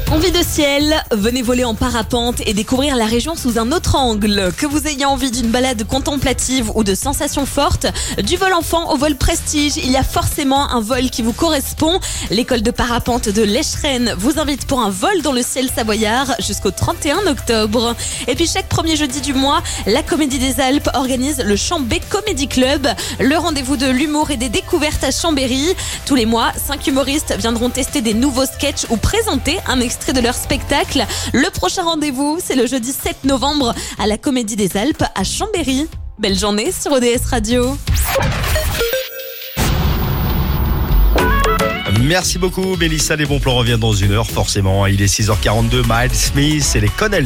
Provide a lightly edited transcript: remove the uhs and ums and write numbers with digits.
Envie de ciel, venez voler en parapente et découvrir la région sous un autre angle. Que vous ayez envie d'une balade contemplative ou de sensations fortes, du vol enfant au vol prestige, il y a forcément un vol qui vous correspond. L'école de parapente de l'Echerenne vous invite pour un vol dans le ciel savoyard jusqu'au 31 octobre. Et puis chaque premier jeudi du mois, la Comédie des Alpes organise le Chambé Comedy Club, le rendez-vous de l'humour et des découvertes à Chambéry. Tous les mois, 5 humoristes viendront tester des nouveaux sketchs ou présenter un extrait de leur spectacle. Le prochain rendez-vous, c'est le jeudi 7 novembre à la Comédie des Alpes à Chambéry. Belle journée sur ODS Radio. Merci beaucoup Mélissa, les bons plans reviennent dans une heure forcément. Il est 6h42, Miles Smith et les Connell.